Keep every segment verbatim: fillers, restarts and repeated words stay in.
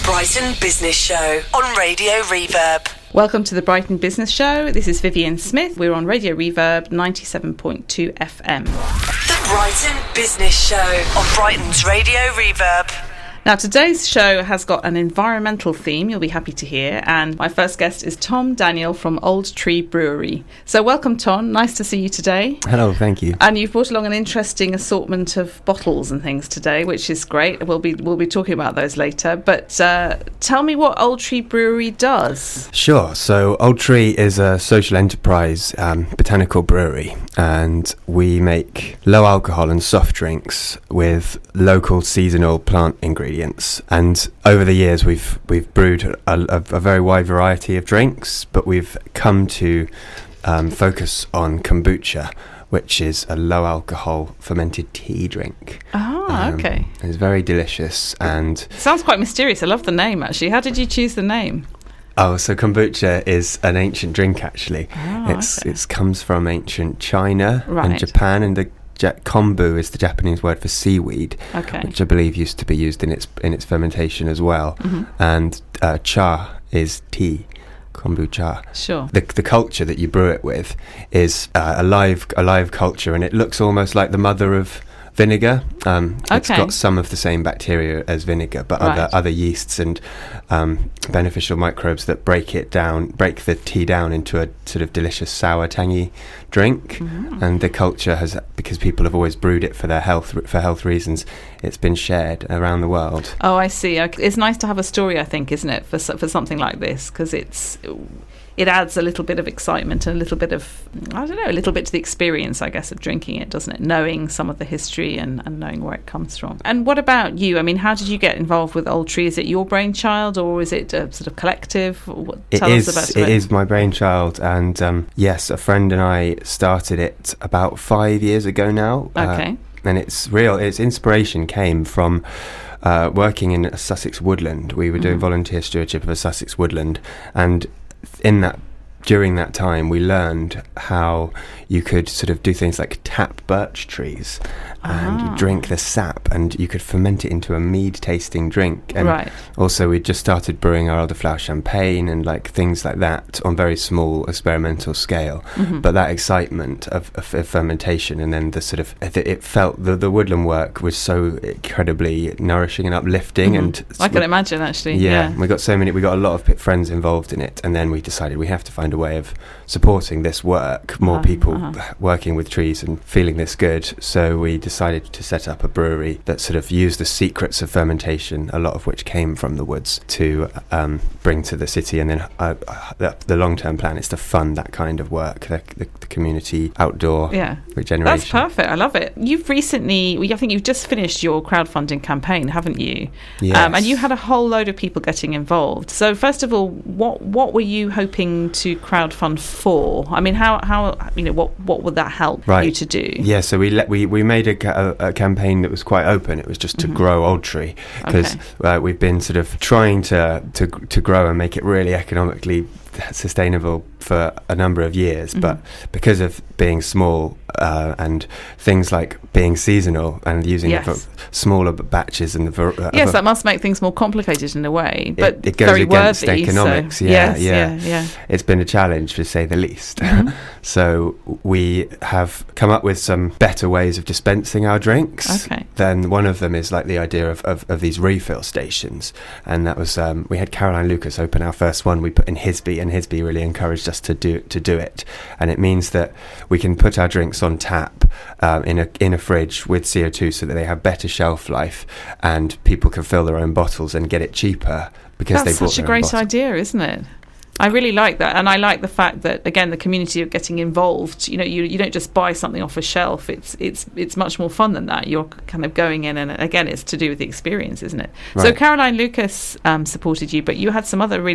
Brighton Business Show on Radio Reverb. Welcome to the Brighton Business Show. This is Vivian Smith. We're on Radio Reverb ninety-seven point two F M. The Brighton Business Show on Brighton's Radio Reverb. Now, today's show has got an environmental theme, you'll be happy to hear, and my first guest is Tom Daniel from Old Tree Brewery. So welcome, Tom. Nice to see you today. Hello, thank you. And you've brought along an interesting assortment of bottles and things today, which is great. We'll be we'll be talking about those later. But uh, tell me what Old Tree Brewery does. Sure. So Old Tree is a social enterprise um, botanical brewery, and we make low alcohol and soft drinks with local seasonal plant ingredients. And over the years, we've we've brewed a, a, a very wide variety of drinks, but we've come to um, focus on kombucha, which is a low alcohol fermented tea drink. Ah, um, okay. It's very delicious and it sounds quite mysterious. I love the name, actually. How did you choose the name? Oh, so kombucha is an ancient drink, actually. Oh, it's okay. It comes from ancient China Right. and Japan, and the Ja- kombu is the Japanese word for seaweed, Okay. which I believe used to be used in its in its fermentation as well. Mm-hmm. And uh, cha is tea, kombucha. Sure. The the culture that you brew it with is uh, a live a live culture, and it looks almost like the mother of vinegar. Um, it's Okay. got some of the same bacteria as vinegar, but Right. other other yeasts and um, beneficial microbes that break it down, break the tea down into a sort of delicious sour, tangy drink. Mhm. And the culture has, because people have always brewed it for their health for health reasons, it's been shared around the world. Oh, I see. Okay. It's nice to have a story, I think, isn't it, for so- for something like this, because it's it adds a little bit of excitement and a little bit of, I don't know, a little bit to the experience, I guess, of drinking it, doesn't it? Knowing some of the history and, and knowing where it comes from. And what about you? I mean, how did you get involved with Old Tree? Is it your brainchild, or is it a sort of collective? What, It tell is. us about It is my brainchild, and um, yes, a friend and I started it about five years ago now. Okay. Uh, and it's real. Its inspiration came from uh, working in a Sussex woodland. We were doing Mhm. volunteer stewardship of a Sussex woodland, and in that, during that time, we learned how you could sort of do things like tap birch trees, and Ah. you drink the sap, and you could ferment it into a mead-tasting drink. And Right. also, we just started brewing our elderflower champagne and like things like that on very small experimental scale. Mhm. But that excitement of, of, of fermentation, and then the sort of it felt the the woodland work was so incredibly nourishing and uplifting. Mhm. And I can imagine, actually. yeah, Yeah. we got so many. We got a lot of p- friends involved in it, and then we decided we have to find a way of supporting this work. More Uh-huh, people uh-huh. working with trees and feeling this good. So we decided to set up a brewery that sort of used the secrets of fermentation, a lot of which came from the woods, to um, bring to the city. And then uh, uh, the, the long-term plan is to fund that kind of work, the, the, the community outdoor Yeah. regeneration. That's perfect. I love it. You've recently, well, I think you've just finished your crowdfunding campaign, haven't you? Yes. Um, and you had a whole load of people getting involved. So first of all, what what were you hoping to crowdfund for? I mean, how how you know what what would that help Right. you to do? Yeah, so we let, we we made a, ca- a, a campaign that was quite open. It was just to Mhm. grow Old Tree, because Okay. uh, we've been sort of trying to, to to grow and make it really economically sustainable for a number of years, Mhm. but because of being small uh, and things like being seasonal and using Yes. v- smaller b- batches and the ver- uh, Yes, of- that must make things more complicated in a way, but it goes very against worthy. economics, So, yeah, yes, yeah. yeah, yeah. it's been a challenge, to say the least. Mhm. So we have come up with some better ways of dispensing our drinks. Okay. Then one of them is like the idea of, of, of these refill stations, and that was um, we had Caroline Lucas open our first one. We put in Hisby, and Hisby really encouraged us to do to do it, and it means that we can put our drinks on tap um, in a in a fridge with C O two, so that they have better shelf life, and people can fill their own bottles and get it cheaper because That's they bought such a their own great bottle. idea, isn't it? I really like that, and I like the fact that, again, the community are getting involved. You know, you you don't just buy something off a shelf. It's it's it's much more fun than that. You're kind of going in, and again, it's to do with the experience, isn't it? So Right. Caroline Lucas um, supported you, but you had some other really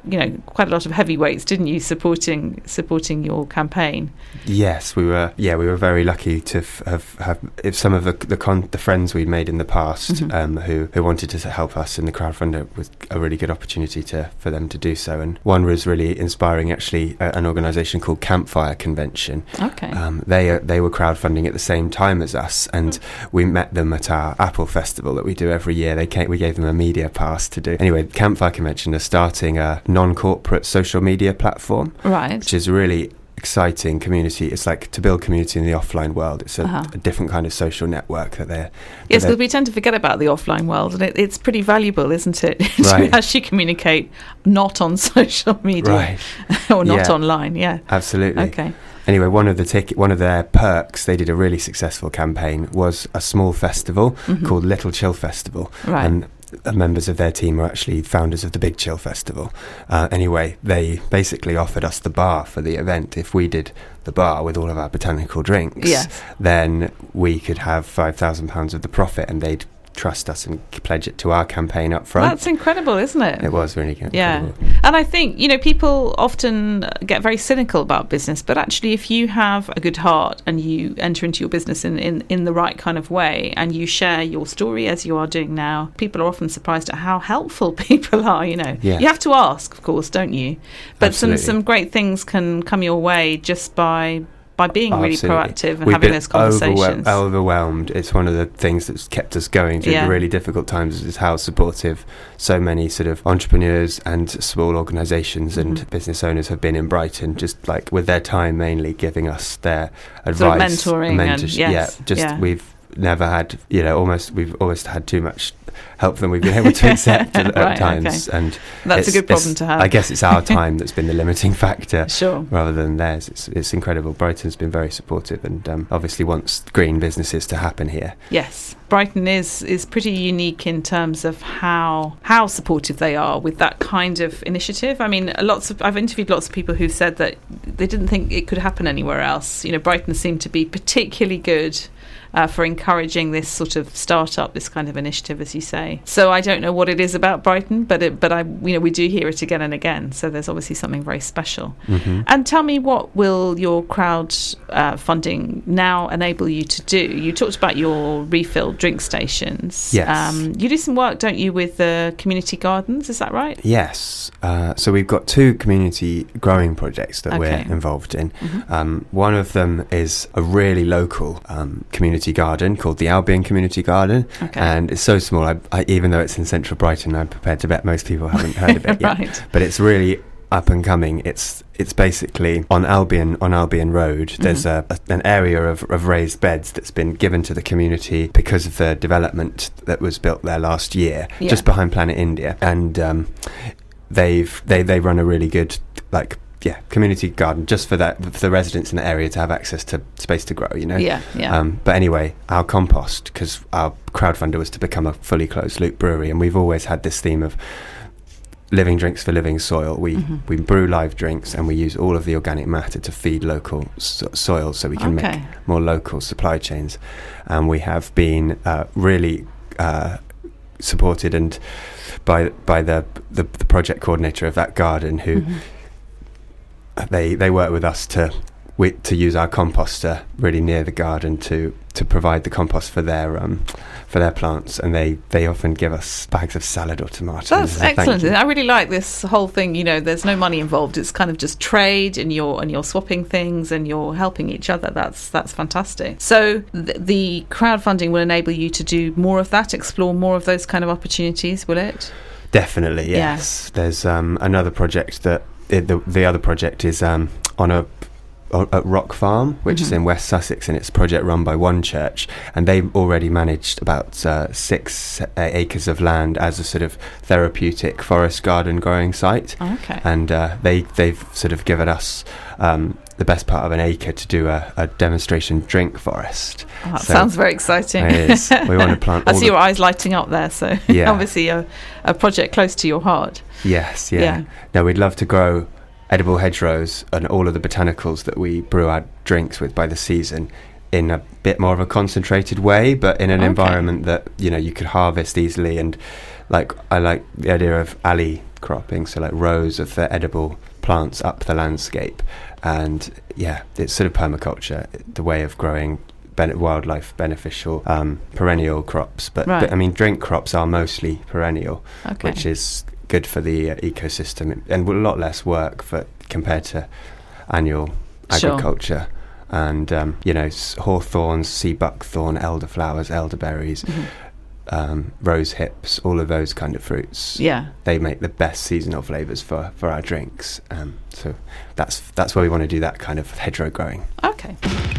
you know, quite a lot of heavyweights, didn't you, supporting supporting your campaign? Yes, we were. Yeah, we were very lucky to f- have have if some of the the, con- the friends we'd made in the past Mm-hmm. um, who who wanted to help us in the crowdfunder, was a really good opportunity to for them to do so. And one was really inspiring, actually, uh, an organisation called Campfire Convention. Okay. Um, they uh, they were crowdfunding at the same time as us, and Mm. we met them at our Apple Festival that we do every year. They came, we gave them a media pass to do. Anyway, Campfire Convention are starting a non-corporate social media platform, Right. which is really exciting community. It's like to build community in the offline world. It's a, Uh-huh. a different kind of social network that they're. Yes, that because we tend to forget about the offline world, and it, it's pretty valuable, isn't it, to Right. actually communicate not on social media Right. or not Yeah. online. Yeah. Absolutely. Okay. Anyway, one of the ticket, one of their perks, they did a really successful campaign, was a small festival Mhm. called Little Chill Festival, Right. and uh, members of their team are actually founders of the Big Chill Festival. Uh, anyway, they basically offered us the bar for the event. If we did the bar with all of our botanical drinks, Yes. then we could have five thousand pounds of the profit, and they'd trust us and pledge it to our campaign up front. That's incredible, isn't it? It was really good. Yeah. And I think, you know, people often get very cynical about business, but actually if you have a good heart and you enter into your business in, in, in the right kind of way, and you share your story as you are doing now, people are often surprised at how helpful people are, you know. Yeah. You have to ask, of course, don't you? But some, Absolutely. some great things can come your way just by by being Oh, really absolutely. proactive and We've having been those conversations. overwhel- overwhelmed. It's one of the things that's kept us going through Yeah. the really difficult times, is how supportive so many sort of entrepreneurs and small organisations and Mhm. business owners have been in Brighton, just like with their time mainly giving us their advice. Sort of mentoring and- mentorship. yes, yeah, just yeah. we've never had, you know, almost we've always had too much help than we've been able to accept at, Right, at times. And That's a it's- good problem it's- to have. I guess it's our time that's been the limiting factor. Sure. Rather than theirs. It's it's incredible. Brighton's been very supportive and um, obviously wants green businesses to happen here. Yes, Brighton is is pretty unique in terms of how how supportive they are with that kind of initiative. I mean, lots of I've interviewed lots of people who said that they didn't think it could happen anywhere else. You know, Brighton seemed to be particularly good Uh, for encouraging this sort of startup, this kind of initiative, as you say. So I don't know what it is about Brighton, but it, but I, you know, we do hear it again and again. So there's obviously something very special. Mm-hmm. And tell me, what will your crowd uh, funding now enable you to do? You talked about your refill drink stations. Yes. Um, you do some work, don't you, with the community gardens? Is that right? Yes. Uh, so we've got two community growing projects that Okay. we're involved in. Mhm. Um, one of them is a really local um, community garden called the Albion Community Garden. Okay. And it's so small, I, I, even though it's in central Brighton, I'm prepared to bet most people haven't heard of it yet. Right. But it's really up and coming. It's it's basically on Albion on Albion Road. There's Mhm. a, a an area of, of raised beds that's been given to the community because of the development that was built there last year, Yeah. just behind Planet India, and um, they've they they run a really good like yeah community garden just for that for the residents in the area to have access to space to grow. You know. Yeah, yeah. Um, but anyway, our compost, because our crowdfunder was to become a fully closed loop brewery, and we've always had this theme of living drinks for living soil. We Mhm. we brew live drinks, and we use all of the organic matter to feed local so- soil, so we can Okay. make more local supply chains. And we have been uh, really uh, supported and by by the, the the project coordinator of that garden, who Mhm. they they work with us to we, to use our composter really near the garden to to provide the compost for their um for their plants, and they they often give us bags of salad or tomatoes. That's as a thank excellent. you. I really like this whole thing. You know, there's no money involved. It's kind of just trade, and you're and you're swapping things, and you're helping each other. That's that's fantastic. So th- the crowdfunding will enable you to do more of that, explore more of those kind of opportunities, will it? Definitely, Yeah. yes. There's um another project that it, the the other project is um on a at Rock Farm, which is Mhm. in West Sussex, and it's a project run by One Church, and they've already managed about uh, six uh, acres of land as a sort of therapeutic forest garden growing site. Oh, okay. And uh, they they've sort of given us um, the best part of an acre to do a, a demonstration drink forest. Oh, that so- sounds very exciting. It is. We want to plant I all see the- your eyes lighting up there. So Yeah. obviously a, a project close to your heart. Yes, yeah. Yeah. No, we'd love to grow edible hedgerows and all of the botanicals that we brew our drinks with by the season in a bit more of a concentrated way, but in an Okay. environment that, you know, you could harvest easily. And like I like the idea of alley intercropping, so like rows of the edible plants up the landscape. And yeah, it's sort of permaculture, the way of growing ben- wildlife beneficial um, perennial crops. But, Right. but I mean, drink crops are mostly perennial, Okay. which is good for the uh, ecosystem and a lot less work for compared to annual Sure. agriculture. And um, you know, s- hawthorns, sea buckthorn, elderflowers, elderberries, Mhm. um, rose hips, all of those kind of fruits. Yeah. They make the best seasonal flavours for, for our drinks. Um, so that's that's where we want to do that kind of hedgerow growing. Okay.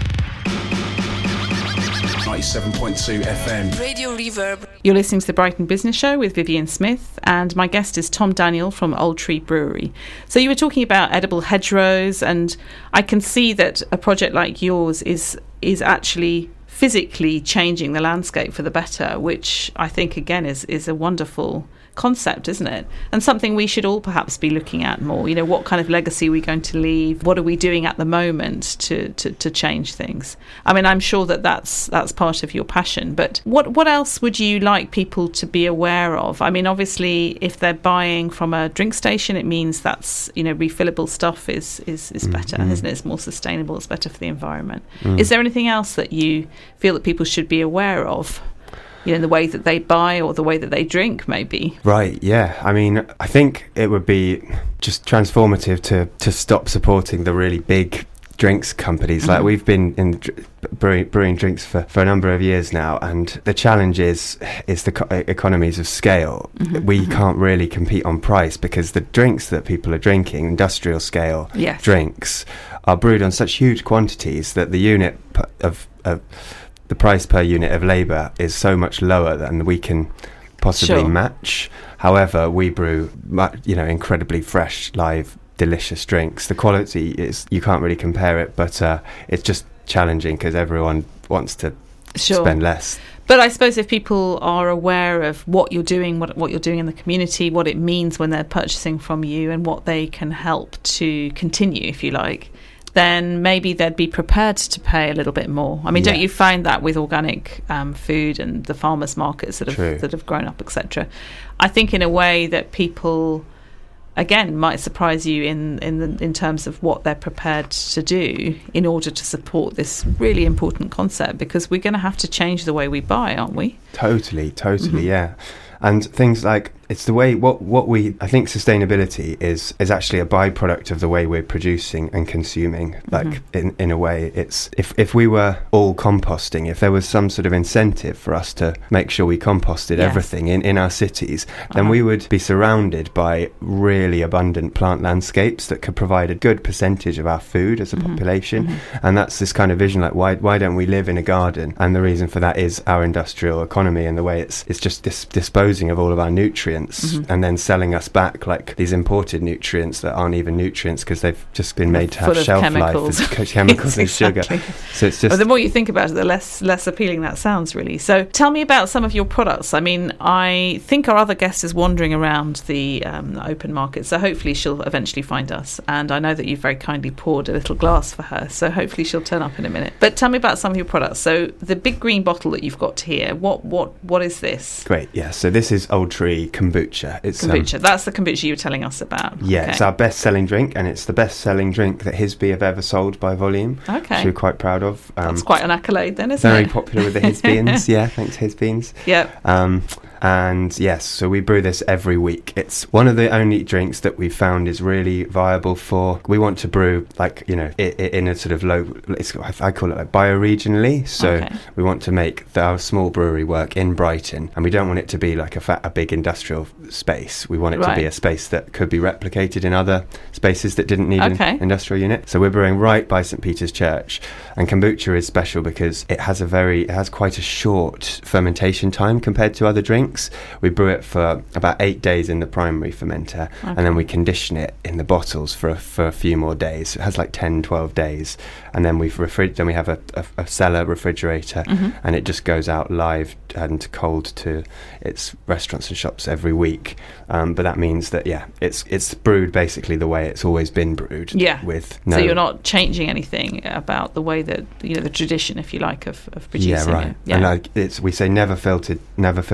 ninety-seven point two F M. Radio Reverb. You're listening to the Brighton Business Show with Vivian Smith, and my guest is Tom Daniel from Old Tree Brewery. So you were talking about edible hedgerows, and I can see that a project like yours is is actually physically changing the landscape for the better, which I think again is is a wonderful concept, isn't it? And something we should all perhaps be looking at more. You know, what kind of legacy are we going to leave? What are we doing at the moment to, to, to change things? I mean, I'm sure that that's that's part of your passion, but what what else would you like people to be aware of? I mean, obviously, if they're buying from a drink station, it means that's, you know, refillable stuff is is, is better, Mm. isn't it? It's more sustainable, it's better for the environment. Mm. Is there anything else that you feel that people should be aware of? You know, the way that they buy or the way that they drink, maybe. Right, yeah. I mean, I think it would be just transformative to, to stop supporting the really big drinks companies. Mhm. Like, we've been in dr- brewing, brewing drinks for, for a number of years now, and the challenge is is the co- economies of scale. Mhm, We mhm. can't really compete on price because the drinks that people are drinking, industrial scale Yes. drinks, are brewed on such huge quantities that the unit p- of, of the price per unit of labour is so much lower than we can possibly Sure. match. However, we brew, mu- you know, incredibly fresh, live, delicious drinks. The quality is, you can't really compare it, but uh, it's just challenging because everyone wants to Sure. spend less. But I suppose if people are aware of what you're doing, what what you're doing in the community, what it means when they're purchasing from you, and what they can help to continue, if you like, then maybe they'd be prepared to pay a little bit more. I mean, Yeah. don't you find that with organic um, food and the farmers markets that True. have that have grown up, et cetera? I think in a way that people, again, might surprise you in in the, in terms of what they're prepared to do in order to support this really important concept, because we're going to have to change the way we buy, aren't we? Totally, totally, Mhm. yeah. And things like, it's the way, what what we, I think sustainability is is actually a byproduct of the way we're producing and consuming. Like, Mhm. in, in a way, it's, if, if we were all composting, if there was some sort of incentive for us to make sure we composted Yes. everything in, in our cities, then Uh-huh. we would be surrounded by really abundant plant landscapes that could provide a good percentage of our food as a Mhm. population. Mhm. And that's this kind of vision, like, why why don't we live in a garden? And the reason for that is our industrial economy and the way it's it's just dis- disposing of all of our nutrients Mhm. and then selling us back like these imported nutrients that aren't even nutrients because they've just been made to have Full of shelf chemicals. life as chemicals and sugar. Exactly. So it's just Well, the more you think about it, the less less appealing that sounds, really. So tell me about some of your products. I mean, I think our other guest is wandering around the um, open market, so hopefully she'll eventually find us. And I know that you've very kindly poured a little glass for her, so hopefully she'll turn up in a minute. But tell me about some of your products. So the big green bottle that you've got here, what what what is this? great. Yeah, so this is Old Tree kombucha. It's um, Kombucha. That's the kombucha you were telling us about. yeah, Okay. it's our best-selling drink, and it's the best-selling drink that Hisby have ever sold by volume. Okay. Which we're quite proud of. Um, That's quite an accolade then, isn't very it? popular with the Hisbians. Yeah, thanks Hisbians. Yeah. Um, and yes, so we brew this every week. It's one of the only drinks that we found is really viable for. We want to brew like, you know, i i in a sort of low. It's, I call it like bioregionally. So Okay. we want to make the, our small brewery work in Brighton, and we don't want it to be like a, fat, a big industrial space. We want it to be Right. a space that could be replicated in other spaces that didn't need Okay. an industrial unit. So we're brewing right by St Peter's Church, and kombucha is special because it has a very, it has quite a short fermentation time compared to other drinks. We brew it for about eight days in the primary fermenter, Okay. and then we condition it in the bottles for a, for a few more days. It has like ten, twelve days, and then we've refri- then we have a, a, a cellar refrigerator, Mhm. and it just goes out live and cold to its restaurants and shops every week. Um, but that means that yeah, it's it's brewed basically the way it's always been brewed. Yeah. With no. So you're not changing anything about the way that, you know, the tradition, if you like, of, of producing Yeah, right. it. Yeah. And like it's we say never filtered, never filtered, diluted.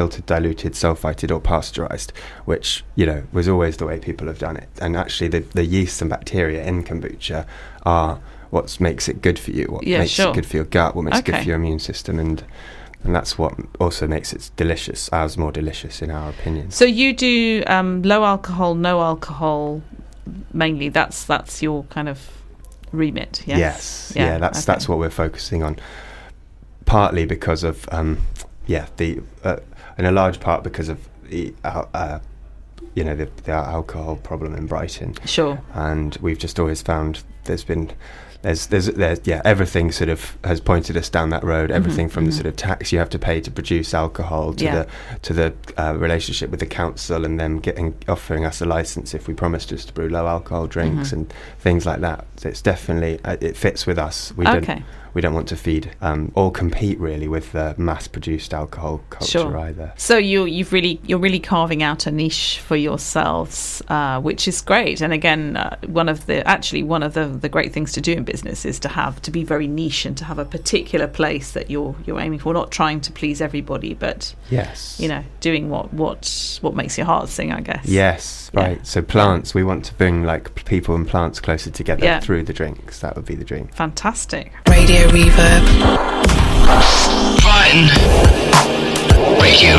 diluted, sulfited or pasteurized, which, you know, was always the way people have done it. And actually the, the yeasts and bacteria in kombucha are what makes it good for you, what yeah, makes sure. it good for your gut, what makes okay. it good for your immune system, and and that's what also makes it delicious, ours more delicious in our opinion. So you do um, low alcohol, no alcohol, mainly. That's that's your kind of remit, yes? Yes, yeah, yeah, that's okay. that's what we're focusing on, partly because of, um, yeah, the uh, in a large part because of the, uh, uh, you know, the, the alcohol problem in Brighton. Sure. And we've just always found there's been, there's, there's, there's, yeah, everything sort of has pointed us down that road. Everything mm-hmm, from mm-hmm. the sort of tax you have to pay to produce alcohol to yeah. the to the uh, relationship with the council and them getting offering us a license if we promised us to brew low alcohol drinks mm-hmm. and things like that. So it's definitely uh, it fits with us. We okay. don't we don't want to feed um, or compete really with the mass-produced alcohol culture sure. either. So you you've really you're really carving out a niche for yourselves, uh, which is great. And again, uh, one of the actually one of the, the great things to do in business is to have to be very niche and to have a particular place that you're you're aiming for, not trying to please everybody, but yes, you know, doing what what what makes your heart sing, I guess. Yes, right. Yeah. So plants, we want to bring like p- people and plants closer together yeah. through the drinks. That would be the dream. Fantastic. Radio Reverb. Brighton Radio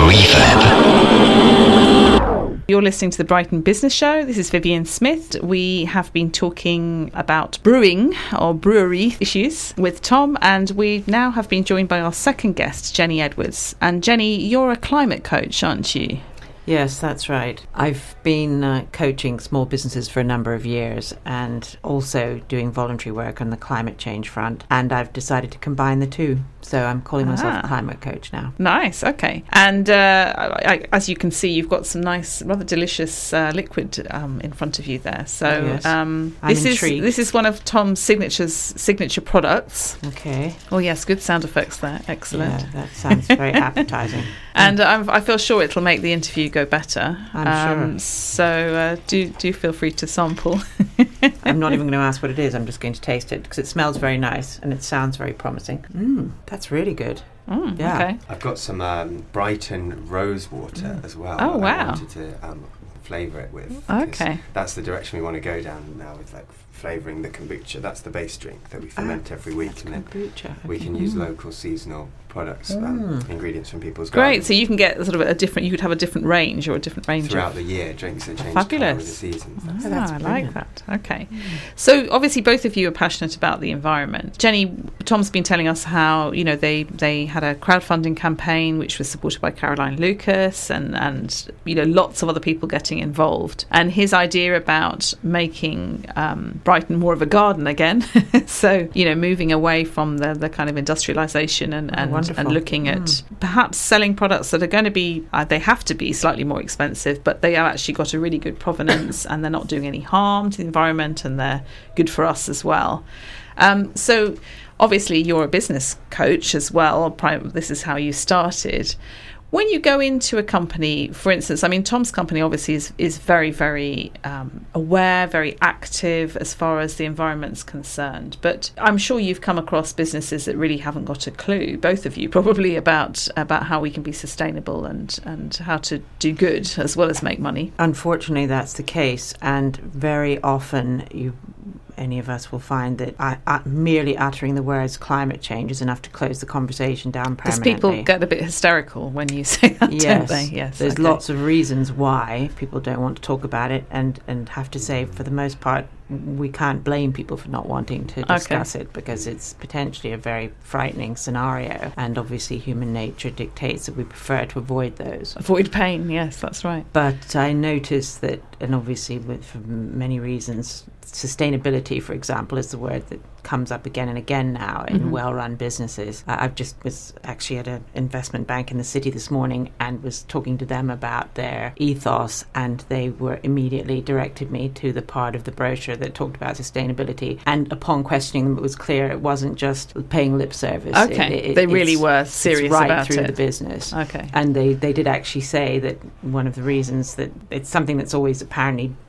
Reverb. You're listening to the Brighton Business Show. This is Vivienne Smith. We have been talking about brewing or brewery issues with Tom, and we now have been joined by our second guest, Jenny Edwards. And Jenny, you're a climate coach, aren't you? Yes, that's right. I've been uh, coaching small businesses for a number of years and also doing voluntary work on the climate change front. And I've decided to combine the two. So I'm calling myself Ah. a climate coach now. Nice, okay. And uh, I, I, as you can see, you've got some nice, rather delicious uh, liquid um, in front of you there. So Oh, yes. um, I'm this is intrigued. this is one of Tom's signatures signature products. Okay. Oh yes, good sound effects there. Excellent. Yeah, that sounds very appetizing. And I'm, I feel sure it'll make the interview go better. I'm um, So uh, do do feel free to sample. I'm not even going to ask what it is. I'm just going to taste it because it smells very nice and it sounds very promising. Mm, that's really good. Mm, Yeah. Okay. I've got some um, Brighton rose water as well. Oh, that I wow. wanted to um, flavour it with. because Okay. That's the direction we want to go down now with like flavouring the kombucha. That's the base drink that we ferment every week, That's and then kombucha. we Okay. can use Mm. local seasonal products, um, Mm. ingredients from people's Great. gardens. So you can get sort of a different. You could have a different range or a different range throughout of. the year, drinks that change Fabulous. colour with the seasons. That's Ah, that's I like brilliant. that. Okay. So obviously both of you are passionate about the environment. Jenny, Tom's been telling us how, you know, they, they had a crowdfunding campaign which was supported by Caroline Lucas and, and, you know, lots of other people getting involved. And his idea about making um, Brighton more of a garden again. So, you know, moving away from the, the kind of industrialisation and, Oh, and, wonderful. and looking at Mm. perhaps selling products that are going to be, uh, they have to be slightly more expensive, but they have actually got a really good provenance and they're not doing any harm to the environment and they're good for us as well. Um, so obviously you're a business coach as well. Pri- This is how you started. When you go into a company, for instance, I mean, Tom's company obviously is, is very, very um, aware, very active as far as the environment's concerned. But I'm sure you've come across businesses that really haven't got a clue, both of you probably, about about how we can be sustainable and, and how to do good as well as make money. Unfortunately, that's the case, and very often you, any of us will find that uh, uh, merely uttering the words climate change is enough to close the conversation down Because permanently. people get a bit hysterical when you say that, Yes, don't they? Yes, there's okay. lots of reasons why people don't want to talk about it, and, and have to say, for the most part, we can't blame people for not wanting to discuss it because it's potentially a very frightening scenario, and obviously human nature dictates that we prefer to avoid those. Avoid pain, yes, that's right. But I noticed that, and obviously with, for many reasons, sustainability, for example, is the word that comes up again and again now in Mhm. well-run businesses. Uh, I've just was actually at an investment bank in the city this morning and was talking to them about their ethos, and they were immediately directed me to the part of the brochure that talked about sustainability. And upon questioning them, it was clear it wasn't just paying lip service. Okay, It- it- they really it's- were serious it's right about through it. the business. Okay. And they, they did actually say that one of the reasons that it's something that's always apparently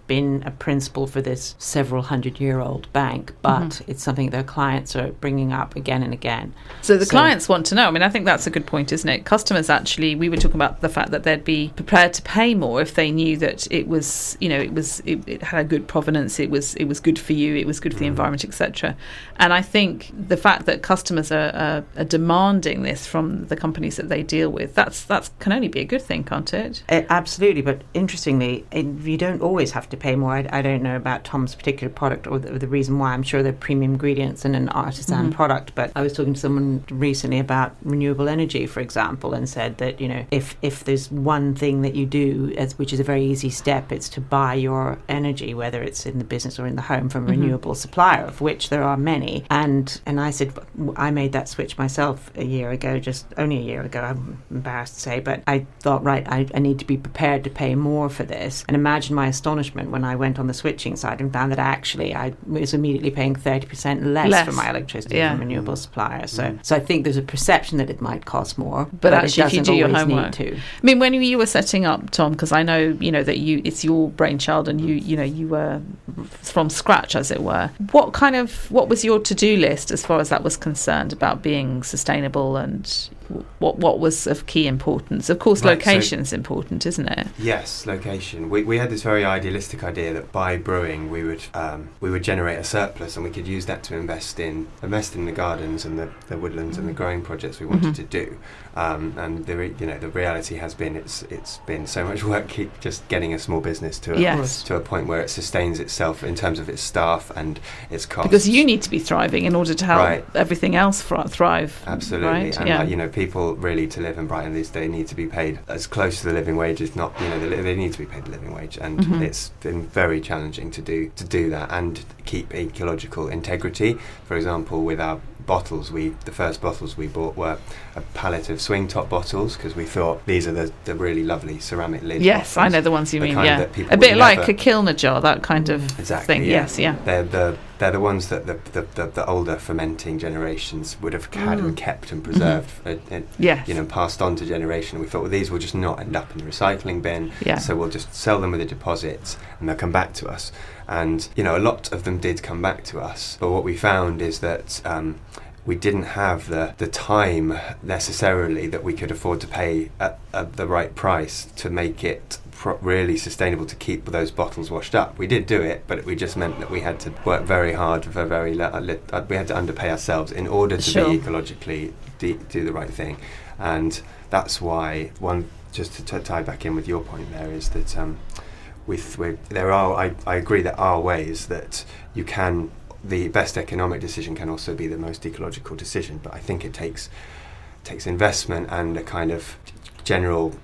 been a principle for this several hundred year old bank, but mm-hmm. it's something their clients are bringing up again and again. So the so, clients want to know. I mean, I think that's a good point, isn't it? Customers actually, we were talking about the fact that they'd be prepared to pay more if they knew that it was, you know, it was it, it had a good provenance, it was it was good for you, it was good for the environment, et cetera. And I think the fact that customers are, are, are demanding this from the companies that they deal with, that's that's can only be a good thing, can't it? It absolutely, but interestingly, it, you don't always have to pay more. I, I don't know about Tom's particular product or the, the reason why. I'm sure they're premium ingredients and an artisan mm-hmm. product, but I was talking to someone recently about renewable energy, for example, and said that, you know, if if there's one thing that you do, as, which is a very easy step, it's to buy your energy, whether it's in the business or in the home, from a mm-hmm. renewable supplier, of which there are many. And and I said, I made that switch myself a year ago, just only a year ago, I'm embarrassed to say, but I thought, right, I, I need to be prepared to pay more for this. And imagine my astonishment when I went on the switching side and found that actually I was immediately paying thirty percent less, less. for my electricity yeah. from a renewable supplier. So mm. so I think there's a perception that it might cost more, but, but actually, if you do your homework, to. I mean, when you were setting up, Tom, because I know you know that you it's your brainchild and you you know you were from scratch, as it were. What kind of what was your to-do list as far as that was concerned about being sustainable, and what what was of key importance? Of course, right, location's so, important, isn't it? Yes, location. We we had this very idealistic idea that by brewing we would um, we would generate a surplus and we could use that to invest in invest in the gardens and the, the woodlands and the growing projects we wanted mm-hmm. to do. Um, and the re, you know the reality has been it's it's been so much work keep just getting a small business to a, yes. to a point where it sustains itself in terms of its staff and its costs. Because you need to be thriving in order to help right. everything else fr- thrive. Absolutely, right? and yeah. uh, you know people really to live in Brighton these days need to be paid as close to the living wage as not you know they, they need to be paid the living wage, and mm-hmm. it's been very challenging to do to do that and keep ecological integrity. For example, with our bottles, we the first bottles we bought were a pallet of swing top bottles because we thought these are the, the really lovely ceramic lid yes bottles, I know the ones you the mean kind yeah that people a bit like never, a Kilner jar, that kind of exactly, thing yeah. yes yeah they're the they're the ones that the the, the, the older fermenting generations would have had mm. and kept and preserved mm-hmm. and, yes. you know passed on to generation. We thought, well, these will just not end up in the recycling bin, yeah. so we'll just sell them with a deposit and they'll come back to us. And you know a lot of them did come back to us, but what we found is that um, we didn't have the, the time necessarily that we could afford to pay at, at the right price to make it pro- really sustainable to keep those bottles washed up. We did do it, but it we just meant that we had to work very hard for very le- li- uh, we had to underpay ourselves in order to sure. be ecologically de- do the right thing. And that's why one just to t- tie back in with your point there is that um, with, with there are I, I agree there are ways that you can the best economic decision can also be the most ecological decision, but I think it takes takes investment and a kind of general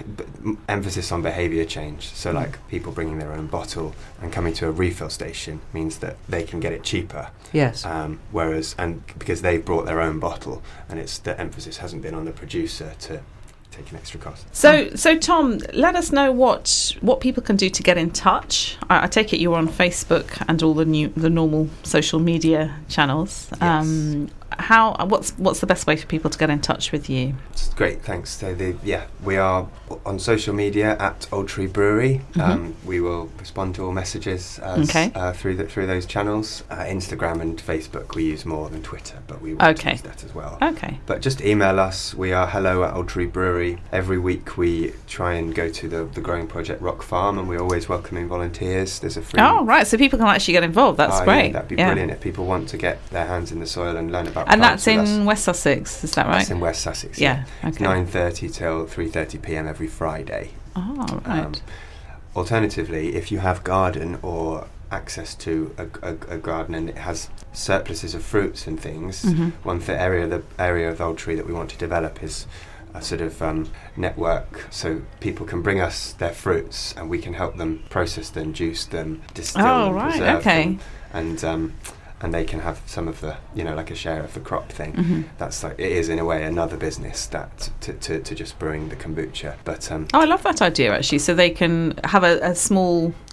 emphasis on behaviour change. So mm. like people bringing their own bottle and coming to a refill station means that they can get it cheaper. Yes. Um, whereas, and because they've brought their own bottle, and it's the emphasis hasn't been on the producer to take an extra cost. So, so Tom, let us know what what people can do to get in touch. I, I take it you're on Facebook and all the new the normal social media channels. Yes. Um, how what's what's the best way for people to get in touch with you? It's great, thanks. So the yeah, we are on social media at Old Tree Brewery. Mm-hmm. Um, we will respond to all messages as, okay. uh, through the, through those channels. Uh, Instagram and Facebook we use more than Twitter, but we will okay. use that as well. Okay. But just email us. We are hello at Old Tree Brewery. Every week we try and go to the the growing project Rock Farm, and we're always welcoming volunteers. There's a free. Oh right, so people can actually get involved. That's oh, great. Yeah, that'd be yeah. brilliant if people want to get their hands in the soil and learn about. And that's in us. West Sussex, is that right? That's in West Sussex. Yeah. yeah. Okay. nine thirty till three thirty p.m. every Friday. Oh right. Um, alternatively, if you have garden or access to a, a, a garden and it has surpluses of fruits and things, mm-hmm. one th- area the area of Old Tree that we want to develop is a sort of um, network, so people can bring us their fruits and we can help them process them, juice them, distill oh, them, right. preserve okay. them, and um, and they can have some of the, you know, like a share of the crop thing. Mm-hmm. That's like, it is in a way another business that to, to, to just brewing the kombucha. But um, oh, I love that idea actually. So they can have a, a small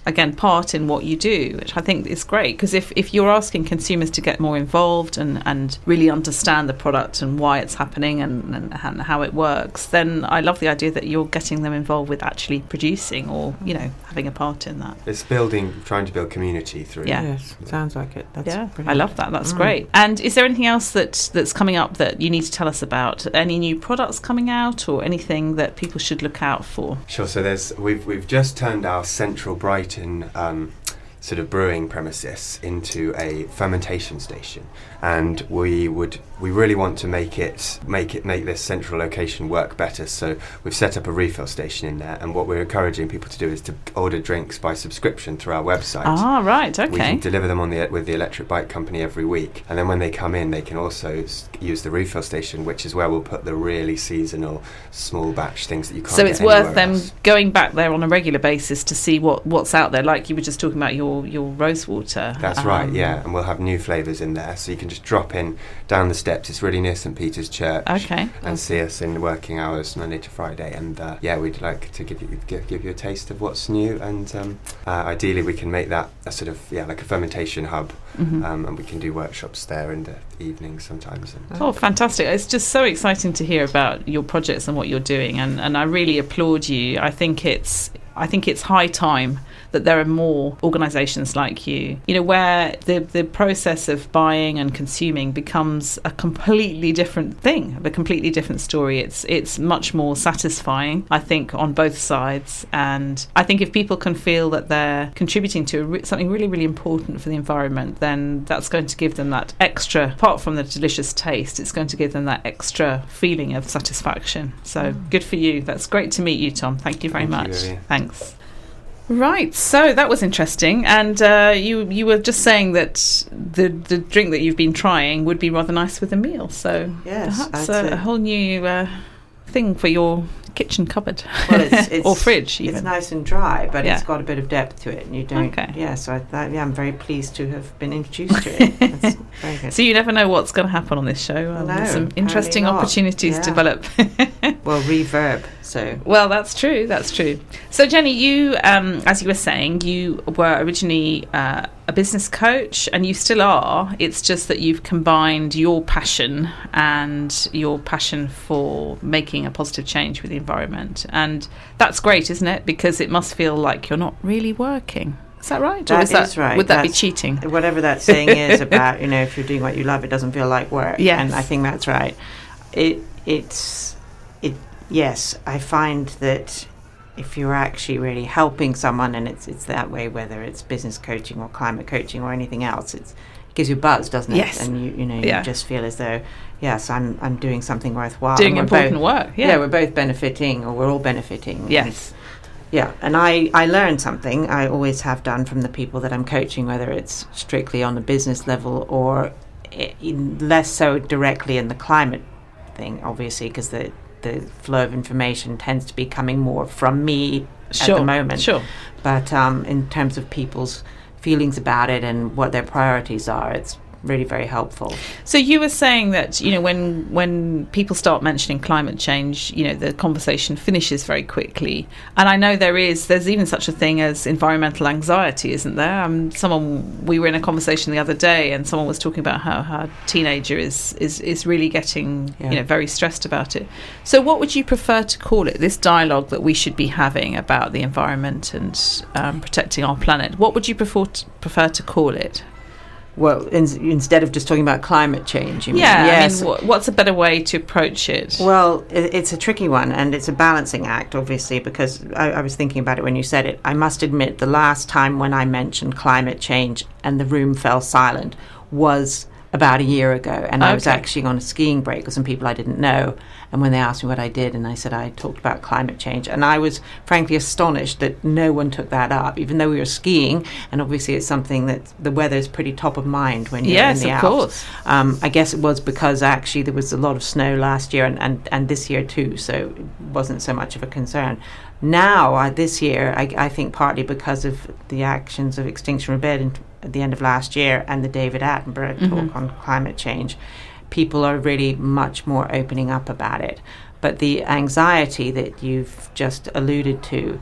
again, part in what you do, which I think is great. Because if, if you're asking consumers to get more involved and, and really understand the product and why it's happening and, and, and how it works, then I love the idea that you're getting them involved with actually producing or, you know, having a part in that. It's building, trying to build community through. Yeah. Yes, sounds like it. That's Yeah, brilliant. I love that. That's Mm. great. And is there anything else that that's coming up that you need to tell us about? Any new products coming out or anything that people should look out for? Sure. So there's we've we've just turned our central Brighton um, sort of brewing premises into a fermentation station, and we would we really want to make it make it make this central location work better. So we've set up a refill station in there, and what we're encouraging people to do is to order drinks by subscription through our website. Ah, right. We Okay. can deliver them on the with the electric bike company every week, and then when they come in, they can also s- use the refill station, which is where we'll put the really seasonal, small batch things that you can't. So get it's worth anywhere them else. going back there on a regular basis to see what, what's out there. Like you were just talking about your your rose water. That's Um, right, yeah, and we'll have new flavours in there, so you can just drop in down the steps. It's really near St Peter's Church. Okay. And see us in working hours Monday to Friday, and uh, yeah, we'd like to give you give, give you a taste of what's new, and um, uh, ideally we can make that a sort of yeah like a fermentation hub, Mhm. um, and we can do workshops there in the evenings sometimes. And Oh, fantastic. It's just so exciting to hear about your projects and what you're doing, and, and I really applaud you. I think it's I think it's high time that there are more organisations like you, you know, where the, the process of buying and consuming becomes a completely different thing, a completely different story. It's it's much more satisfying, I think, on both sides. And I think if people can feel that they're contributing to a re- something really, really important for the environment, then that's going to give them that extra, apart from the delicious taste, it's going to give them that extra feeling of satisfaction. So good for you. That's great to meet you, Tom. Thank you very Thank you, much. Vivian. Thanks. Right, so that was interesting, and uh, you you were just saying that the the drink that you've been trying would be rather nice with a meal. So Yes, perhaps that's a, a it. whole new uh, thing for your kitchen cupboard Well, it's, it's, or fridge. Even. It's nice and dry, but Yeah. it's got a bit of depth to it, and you don't. Okay. Yeah, so I thought, yeah, I'm very pleased to have been introduced to it. That's very good. So you never know what's going to happen on this show. Um, No, there's some apparently interesting not. opportunities Yeah. develop. Well, reverb. So Well, that's true. That's true. So, Jenny, you, um, as you were saying, you were originally uh, a business coach, and you still are. It's just that you've combined your passion and your passion for making a positive change with the environment, and that's great, isn't it? Because it must feel like you're not really working. Is that right? That or is, that, is right. Would that be That's- cheating? whatever that saying is about, you know, if you're doing what you love, it doesn't feel like work. Yes. And I think that's right. It it's it. Yes, I find that if you're actually really helping someone, and it's it's that way, whether it's business coaching or climate coaching or anything else, it's, it gives you buzz, doesn't it? Yes. And you you know Yeah. you just feel as though yes, I'm I'm doing something worthwhile. Doing and we're important both, work. Yeah. Yeah. we're both benefiting, or we're all benefiting. Yes. And, yeah, and I, I learned something. I always have done from the people that I'm coaching, whether it's strictly on the business level or i- in less so directly in the climate thing, obviously, because the, the flow of information tends to be coming more from me Sure. at the moment. Sure. But um, in terms of people's feelings about it and what their priorities are, it's really very helpful. So you were saying that, you know, when when people start mentioning climate change, you know, the conversation finishes very quickly. And I know there is, there's even such a thing as environmental anxiety, isn't there? Um, someone, we were in a conversation the other day, and someone was talking about how her teenager is is is really getting, Yeah. you know, very stressed about it. So what would you prefer to call it? This dialogue that we should be having about the environment and um, protecting our planet. What would you prefer to, prefer to call it? Well, in, instead of just talking about climate change, you mean? Yeah, Yes. I mean, wh- what's a better way to approach it? Well, it, it's a tricky one, and it's a balancing act, obviously, because I, I was thinking about it when you said it. I must admit, the last time when I mentioned climate change and the room fell silent was about a year ago, and I was Okay. actually on a skiing break with some people I didn't know, and when they asked me what I did, and I said I talked about climate change, and I was frankly astonished that no one took that up, even though we were skiing, and obviously it's something that the weather is pretty top of mind when you're Yes, in the of Alps. course. Um, I guess it was because actually there was a lot of snow last year and, and, and this year too, so it wasn't so much of a concern. Now, uh, this year, I, I think partly because of the actions of Extinction Rebellion at the end of last year and the David Attenborough Mhm. talk on climate change, people are really much more opening up about it. But the anxiety that you've just alluded to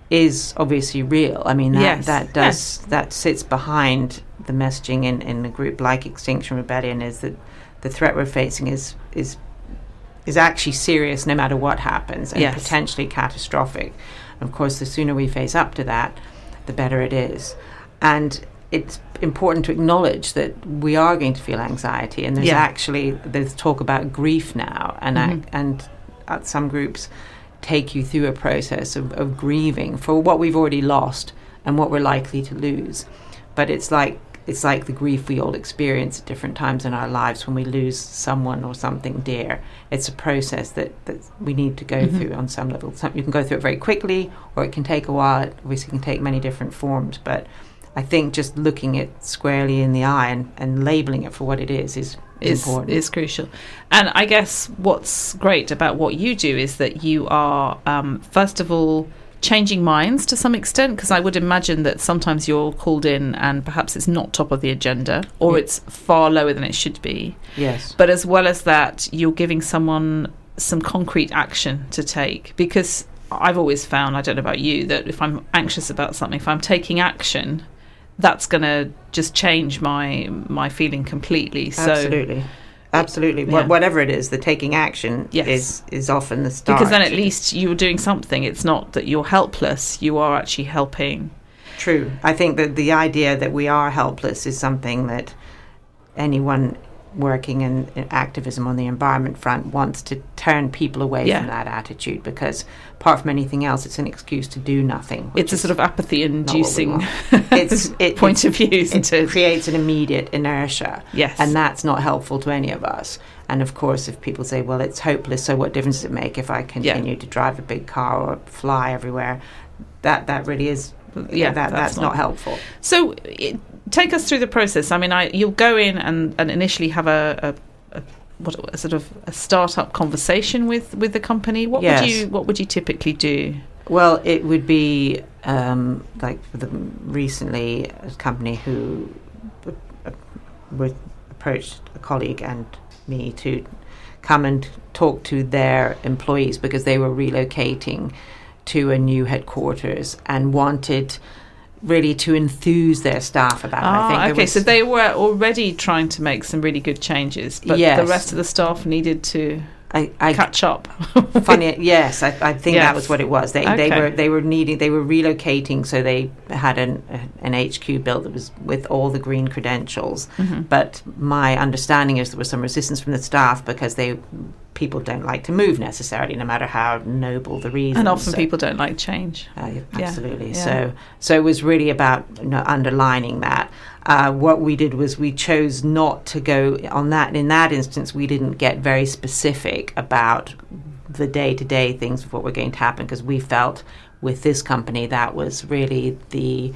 is obviously real. I mean, that, Yes. that does Yes. that sits behind the messaging in, in a group like Extinction Rebellion, is that the threat we're facing is is is actually serious no matter what happens, and Yes. potentially catastrophic. Of course, the sooner we face up to that, the better it is. And it's important to acknowledge that we are going to feel anxiety, and there's Yeah. actually there's talk about grief now, and Mhm. ac- and uh, some groups take you through a process of, of grieving for what we've already lost and what we're likely to lose. But it's like it's like the grief we all experience at different times in our lives when we lose someone or something dear. It's a process that, that we need to go Mhm. through on some level. Some, you can go through it very quickly, or it can take a while. It obviously can take many different forms, but I think just looking it squarely in the eye and, and labeling it for what it is is is important. is crucial. And I guess what's great about what you do is that you are um, first of all changing minds to some extent, because I would imagine that sometimes you're called in and perhaps it's not top of the agenda, or Yeah. it's far lower than it should be. Yes. But as well as that, you're giving someone some concrete action to take, because I've always found, I don't know about you, that if I'm anxious about something, if I'm taking action, that's going to just change my my feeling completely. So Absolutely. Absolutely. Yeah. Wha- Whatever it is, the taking action Yes. is, is often the start. because then at least you're doing something. It's not that you're helpless, you are actually helping. True. I think that the idea that we are helpless is something that anyone working in, in activism on the environment front wants to turn people away Yeah. from that attitude, because apart from anything else, it's an excuse to do nothing. which It's a is sort of apathy-inducing not what we It's- it- point it- of view, isn't it it? creates an immediate inertia. Yes. And that's not helpful to any of us. And of course, if people say, well, it's hopeless, so what difference does it make if I continue to drive a big car or fly everywhere? That that really is, Yeah, that, that's that's, not- not, helpful. So it, take us through the process. I mean, I, you'll go in and, and initially have a, a, a what a sort of a startup conversation with, with the company. What Yes. would you what would you typically do? Well, it would be um, like for the, recently a company who uh, would approached a colleague and me to come and talk to their employees because they were relocating to a new headquarters and wanted really to enthuse their staff about it. I Ah, think there okay, was- so they were already trying to make some really good changes, but Yes. the rest of the staff needed to I, I catch up. Funny, yes, I, I think Yes. that was what it was. They they Okay. were they were needing they were relocating, so they had an an H Q built that was with all the green credentials. Mm-hmm. But my understanding is there was some resistance from the staff because they people don't like to move necessarily, no matter how noble the reason. And often So- people don't like change. uh, yeah, Yeah, absolutely. yeah. So, so it was really about you know, underlining that. Uh, what we did was we chose not to go on that. In that instance, we didn't get very specific about the day-to-day things of what were going to happen, because we felt with this company that was really the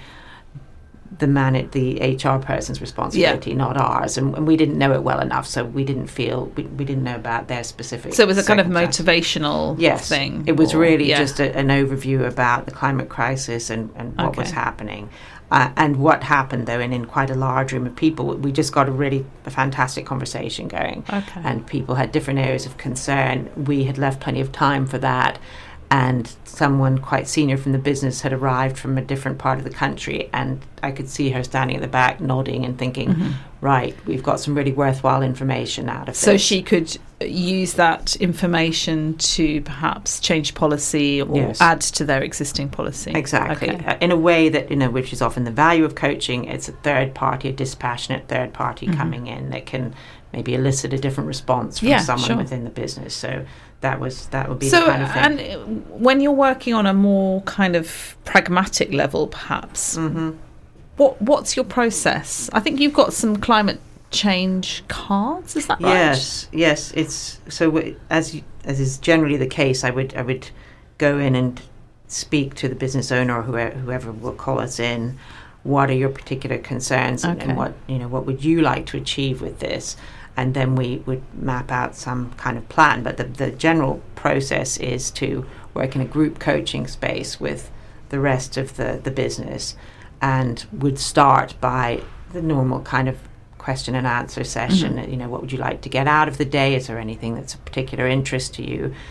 the man the H R person's responsibility, not ours, and, and we didn't know it well enough, so we didn't feel we, we didn't know about their specific. So it was a kind of circumstances. motivational Yes, thing. it was or- really yeah. just a, an overview about the climate crisis and, and what was Okay. happening. Uh, and what happened, though, and in quite a large room of people, we just got a really a fantastic conversation going. Okay. And people had different areas of concern. We had left plenty of time for that. And someone quite senior from the business had arrived from a different part of the country. And I could see her standing at the back, nodding and thinking, Mhm. right, we've got some really worthwhile information out of So this. she could use that information to perhaps change policy or Yes. add to their existing policy. Exactly. Okay. Uh, in a way that, you know, which is often the value of coaching. It's a third party, a dispassionate third party Mhm. coming in that can maybe elicit a different response from Yeah, someone sure. within the business. So that was that would be So, the kind of thing. and uh, when you're working on a more kind of pragmatic level, perhaps, hmm what what's your process? I think you've got some climate change cards. Is that right? Yes, yes. It's so w- as you- as is generally the case. I would I would go in and speak to the business owner or whoever, whoever will call us in. What are your particular concerns, and, Okay. and what you know? What would you like to achieve with this? And then we would map out some kind of plan. But the the general process is to work in a group coaching space with the rest of the the business, and would start by the normal kind of question and answer session. Mhm. You know, what would you like to get out of the day? Is there anything that's of particular interest to you?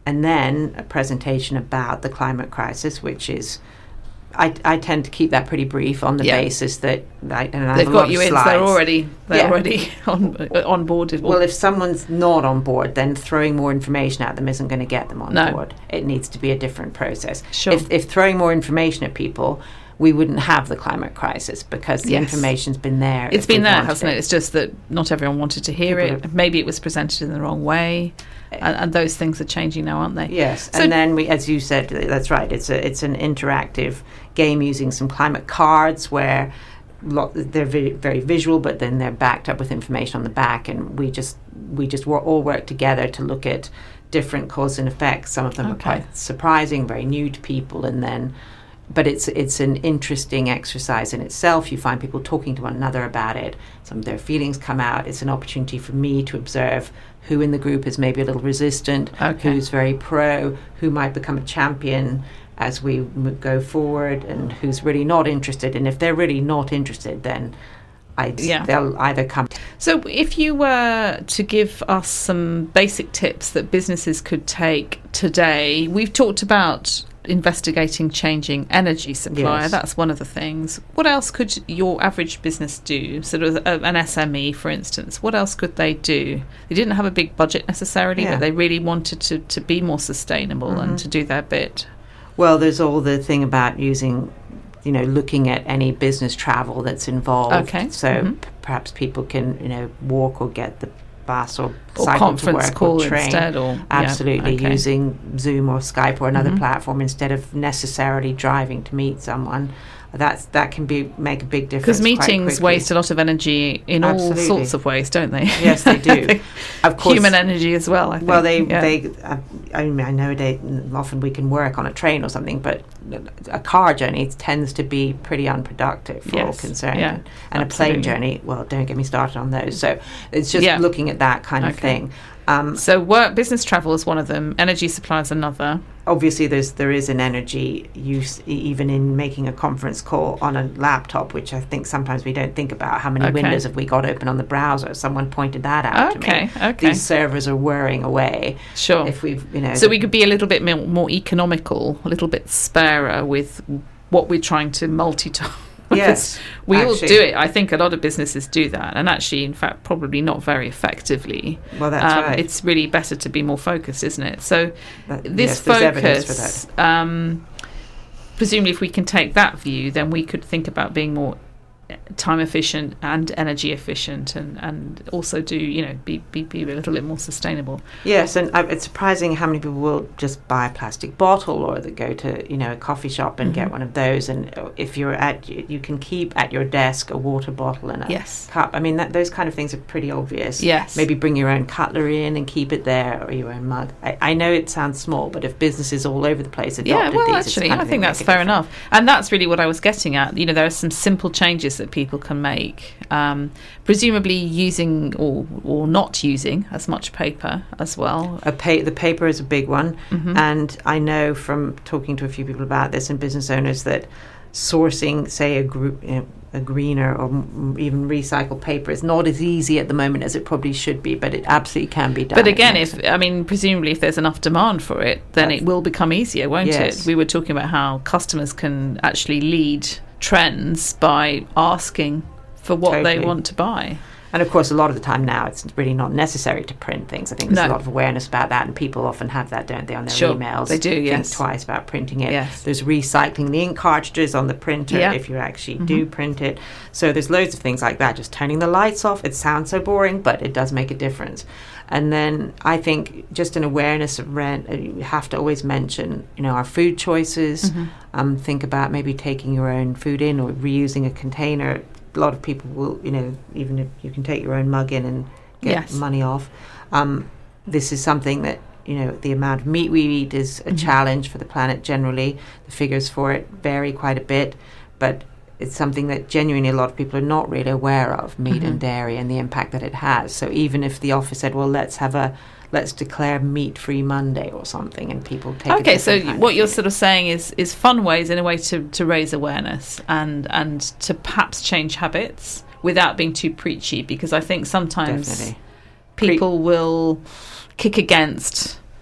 and then a presentation about the climate crisis, which is, I, I tend to keep that pretty brief on the Yeah. basis that I, and I have They've a lot got you of in, so they're slides. already they're Yeah. already on on board. Well, if someone's not on board, then throwing more information at them isn't going to get them on No. board. It needs to be a different process. Sure. If, if throwing more information at people, we wouldn't have the climate crisis because the Yes. information's been there. It's if we been there, wanted hasn't it? It's just that not everyone wanted to hear People it. have- Maybe it was presented in the wrong way, and, and those things are changing now, aren't they? Yes, So- and then we, as you said, that's right. It's a it's an interactive game using some climate cards where lo- they're very, very visual, but then they're backed up with information on the back, and we just we just wor- all work together to look at different cause and effects. Some of them Okay. are quite surprising, very new to people, and then. But it's it's an interesting exercise in itself. You find people talking to one another about it. Some of their feelings come out. It's an opportunity for me to observe who in the group is maybe a little resistant, Okay. who's very pro, who might become a champion as we m- go forward, and who's really not interested. And if they're really not interested, then I'd, Yeah. they'll either come. So, if you were to give us some basic tips that businesses could take today, we've talked about investigating changing energy supply. Yes. That's one of the things. What else could your average business do? Sort of a, an S M E, for instance. What else could they do? They didn't have a big budget necessarily, Yeah. but they really wanted to, to be more sustainable Mm-hmm. and to do their bit. Well, there's all the thing about using, you know, looking at any business travel that's involved. Okay. So Mhm. p- perhaps people can, you know, walk or get the bus or, Or cycle conference to work call or train. instead, or yeah, Absolutely, okay. using Zoom or Skype or another Mhm. platform instead of necessarily driving to meet someone. That's that can be make a big difference. Because quite meetings quickly. waste a lot of energy in Absolutely. all sorts of ways, don't they? Yes, they do. Of course, Human energy as well, I think. well, they yeah. they. Uh, I mean, I know they often we can work on a train or something, but a car journey tends to be pretty unproductive for all Yes, concerned. yeah, and a plane absolutely. journey, well, don't get me started on those. So it's just Yeah. looking at that kind of Okay. thing. Um, So work, business travel is one of them. Energy supply is another. obviously, there's there is an energy use e- even in making a conference call on a laptop, which I think sometimes we don't think about. How many Okay. windows have we got open on the browser? Someone pointed that out to Okay, me. okay. These servers are whirring away. Sure. If we've, you know, So we could be a little bit more, more economical, a little bit sparer with what we're trying to multitask. Yes, we all actually. do it. I think a lot of businesses do that, and actually, in fact, probably not very effectively. Well, that's um, right. It's really better to be more focused, isn't it? So That- this yes, there's evidence for focus, um, presumably, if we can take that view, then we could think about being more time efficient and energy efficient, and, and also do, you know, be, be be a little bit more sustainable. Yes, and uh, it's surprising how many people will just buy a plastic bottle, or they go to, you know, a coffee shop and Mm-hmm. get one of those. And uh, if you're at, you can keep at your desk a water bottle and a Yes. cup. I mean, that, those kind of things are pretty obvious. Yes. Maybe bring your own cutlery in and keep it there, or your own mug. I, I know it sounds small, but if businesses all over the place adopted Yeah, well, these, it's actually, kind I of think make that's a fair difference. enough, and that's really what I was getting at. You know, there are some simple changes that people can make, um, presumably using or or not using as much paper as well. A pa- the paper is a big one, Mhm. and I know from talking to a few people about this and business owners that sourcing, say, a group, you know, a greener or m- even recycled paper is not as easy at the moment as it probably should be, but it absolutely can be done. But It again, makes if sense. I mean, presumably, if there's enough demand for it, then That's- it will become easier, won't Yes. it? We were talking about how customers can actually lead trends by asking for what they Totally. want to buy. And of course, a lot of the time now, it's really not necessary to print things. I think there's No. a lot of awareness about that, and people often have that, don't they, on their Sure, emails? they do, Think yes. twice about printing it. Yes. There's recycling the ink cartridges on the printer Yeah. if you actually do print it. So there's loads of things like that. Just turning the lights off. It sounds so boring, but it does make a difference. And then I think just an awareness of rent. uh, You have to always mention, you know, our food choices. Um, think about maybe taking your own food in or reusing a container. A lot of people will, you know, even if you can take your own mug in and get Yes. money off. Um, this is something that, you know, the amount of meat we eat is a challenge for the planet generally. The figures for it vary quite a bit, but it's something that genuinely a lot of people are not really aware of, meat and dairy, and the impact that it has. So even if the office said, well, let's have a, let's declare meat-free Monday or something, and people take a Okay, so different kind what of you're view. sort of saying is is fun ways in a way to, to raise awareness and and to perhaps change habits without being too preachy, because I think sometimes Definitely. people will kick against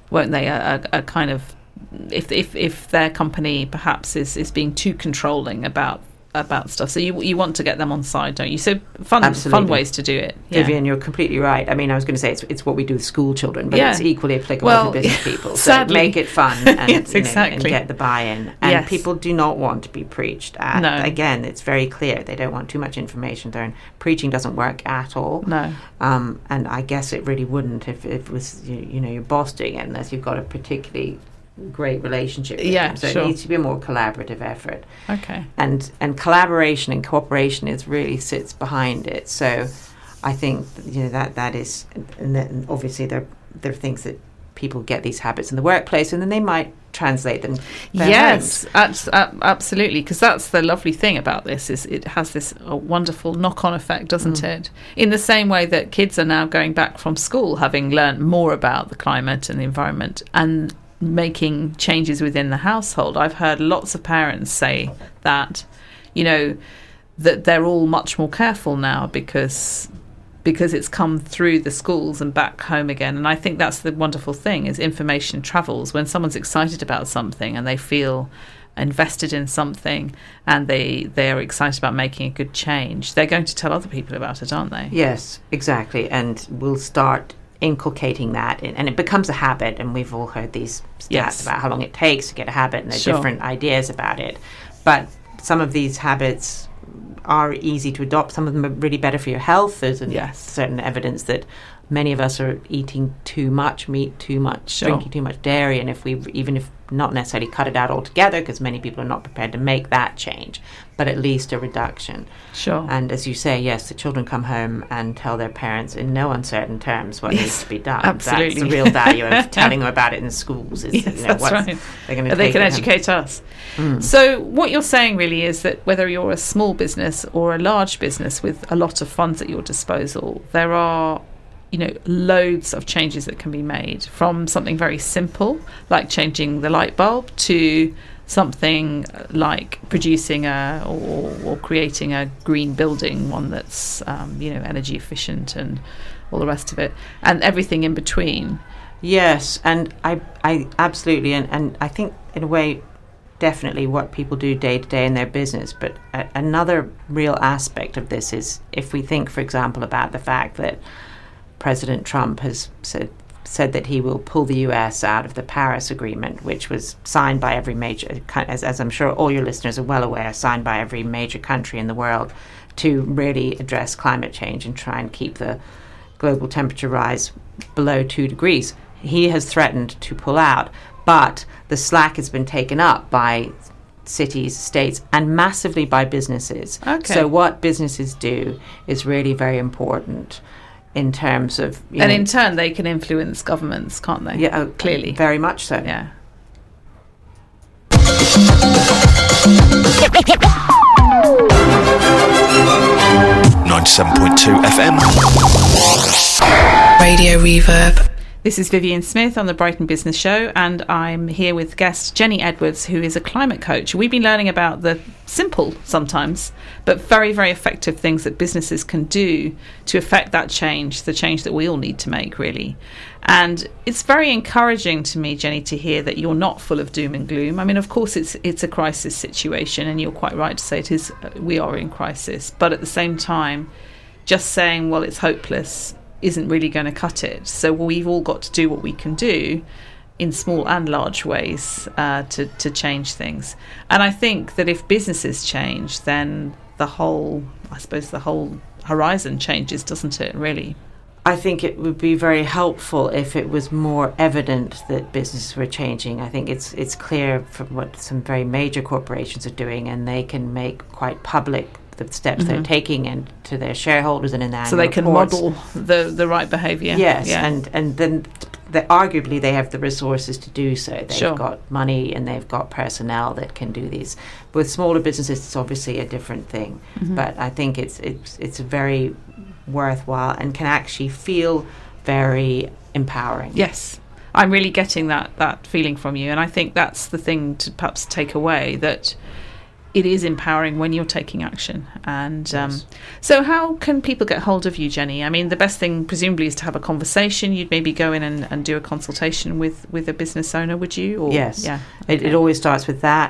won't they? A, a, a kind of if if if their company perhaps is, is being too controlling about about stuff. So you you want to get them on side, don't you? So fun Absolutely. fun ways to do it. Yeah. Vivian, you're completely right. I mean, I was going to say it's it's what we do with school children, but Yeah. it's equally applicable Well, to business yeah, people. So sadly. make it fun and, Yes, you know, exactly. and get the buy-in. And Yes. people do not want to be preached at. No. Again, it's very clear. They don't want too much information there. And preaching doesn't work at all. No. Um, and I guess it really wouldn't if, if it was, you, you know, your boss doing it, unless you've got a particularly great relationship with Yeah, them. So sure. it needs to be a more collaborative effort. Okay. and and collaboration and cooperation is really sits behind it. So I think, you know, that that is, and then obviously there there are things that people get these habits in the workplace, and then they might translate them. their Yes, homes. abs- ab- absolutely. Because that's the lovely thing about this is it has this uh, wonderful knock-on effect, doesn't Mm. it? In the same way that kids are now going back from school, having learnt more about the climate and the environment, and making changes within the household. I've heard lots of parents say that, you know, that they're all much more careful now because because it's come through the schools and back home again. And I think that's the wonderful thing is information travels. When someone's excited about something and they feel invested in something and they they are excited about making a good change, they're going to tell other people about it, aren't they? Yes, exactly. And we'll start inculcating that, and, and it becomes a habit. And we've all heard these stats Yes. about how long it takes to get a habit, and there's Sure. different ideas about it. But some of these habits are easy to adopt. Some of them are really better for your health. There's a Yes. certain evidence that many of us are eating too much meat, too much, Sure. drinking too much dairy, and if we even if not necessarily cut it out altogether, because many people are not prepared to make that change, but at least a reduction. Sure. And as you say, yes, the children come home and tell their parents in no uncertain terms what Yes, needs to be done. absolutely. That's the real value of telling them about it in schools. Is Yes, you know, that's what's, right. They're going to They take can it home. educate us. Mm. So what you're saying really is that whether you're a small business or a large business with a lot of funds at your disposal, there are, you know, loads of changes that can be made, from something very simple like changing the light bulb to something like producing a or, or creating a green building, one that's um, you know, energy efficient and all the rest of it, and everything in between. Yes, and I, I absolutely, and, and I think in a way, definitely what people do day to day in their business. But a, another real aspect of this is if we think, for example, about the fact that President Trump has said said that he will pull the U S out of the Paris Agreement, which was signed by every major, as, as I'm sure all your listeners are well aware, signed by every major country in the world to really address climate change and try and keep the global temperature rise below two degrees. He has threatened to pull out, but the slack has been taken up by cities, states, and massively by businesses. Okay. So what businesses do is really very important in terms of... You And know, in turn, they can influence governments, can't they? yeah, oh, clearly. Very much so. Yeah. ninety-seven point two F M. Radio Reverb. This is Vivian Smith on the Brighton Business Show, and I'm here with guest Jenny Edwards, who is a climate coach. We've been learning about the simple, sometimes, but very, very effective things that businesses can do to affect that change, the change that we all need to make, really. And it's very encouraging to me, Jenny, to hear that you're not full of doom and gloom. I mean, of course, it's it's a crisis situation, and you're quite right to say it is. We are in crisis, but at the same time, just saying, well, it's hopeless, isn't really going to cut it. So we've all got to do what we can do in small and large ways uh, to, to change things. And I think that if businesses change, then the whole, I suppose the whole horizon changes, doesn't it, really? I think it would be very helpful if it was more evident that businesses were changing. I think it's it's clear from what some very major corporations are doing, and they can make quite public the steps Mm-hmm. they're taking and to their shareholders and in their So annual they can reports. model the, the right behaviour. Yes, Yeah. and and then the, arguably they have the resources to do so. They've Sure. got money and they've got personnel that can do these. With smaller businesses, it's obviously a different thing. Mm-hmm. But I think it's it's it's very worthwhile and can actually feel very empowering. Yes, I'm really getting that that feeling from you, and I think that's the thing to perhaps take away, that it is empowering when you're taking action. And um, Yes. so how can people get hold of you, Jenny? I mean, the best thing presumably is to have a conversation. You'd maybe go in and, and do a consultation with, with a business owner, would you? Or, Yes. Yeah. It, Okay. it always starts with that.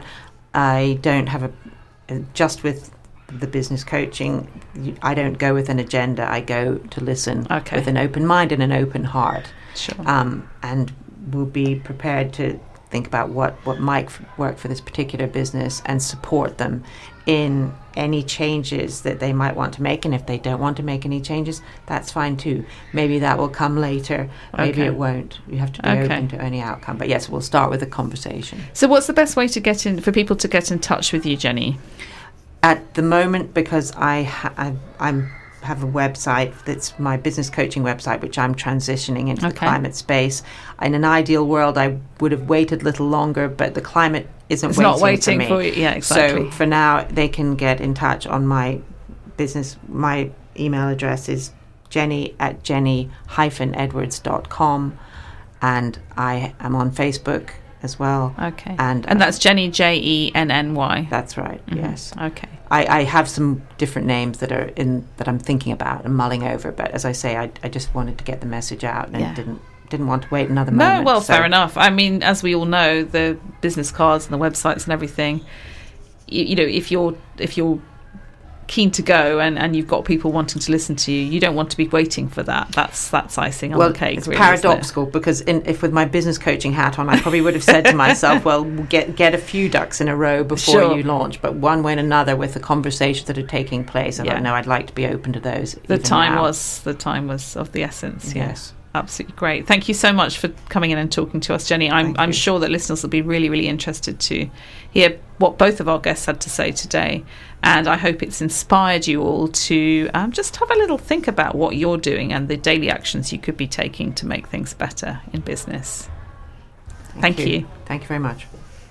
I don't have a, just with the business coaching, you- I don't go with an agenda. I go to listen Okay. with an open mind and an open heart. Sure. Um, and we'll be prepared to think about what, what might f- work for this particular business and support them in any changes that they might want to make. And if they don't want to make any changes, that's fine too. Maybe that will come later. Maybe Okay. it won't. You have to be Okay. open to any outcome. But yes, we'll start with a conversation. So what's the best way to get in for people to get in touch with you, Jenny? At the moment, because I, ha- I I'm have a website that's my business coaching website, which I'm transitioning into the Okay. climate space. In an ideal world, I would have waited a little longer, but the climate isn't It's waiting, not waiting for me. for you. Yeah, exactly. So for now, they can get in touch on my business. My email address is jenny at jenny dash edwards dot com, and I am on Facebook as well. Okay. And, And uh, that's Jenny, J E N N Y. That's right. Mhm. Yes. Okay. I, I have some different names that are in that I'm thinking about and mulling over, but as I say, I, I just wanted to get the message out and Yeah. didn't didn't want to wait another No, moment. well, so- fair enough. I mean, as we all know, the business cards and the websites and everything, you, you know, if you're if you're keen to go and, and you've got people wanting to listen to you, you don't want to be waiting for that. That's that's icing on Well, the cake. it's really, isn't it? paradoxical because in, if with my business coaching hat on, I probably would have said to myself, "Well, get get a few ducks in a row before Sure. you launch." But one way and another, with the conversations that are taking place, I Yeah. don't know. I'd like to be open to those. The even time now. was the time was of the essence. Yeah. Yes. Absolutely great. Thank you so much for coming in and talking to us, Jenny. I'm Thank I'm you. sure that listeners will be really, really interested to hear what both of our guests had to say today. And I hope it's inspired you all to um, just have a little think about what you're doing and the daily actions you could be taking to make things better in business. Thank you. Thank you very much.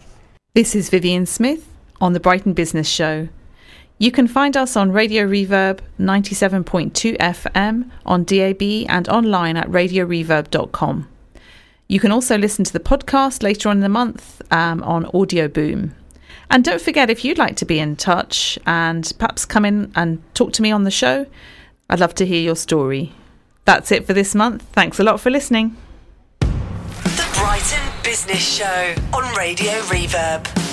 This is Vivian Smith on the Brighton Business Show. You can find us on Radio Reverb ninety-seven point two F M, on D A B and online at radio reverb dot com. You can also listen to the podcast later on in the month um, on Audio Boom. And don't forget, if you'd like to be in touch and perhaps come in and talk to me on the show, I'd love to hear your story. That's it for this month. Thanks a lot for listening. The Brighton Business Show on Radio Reverb.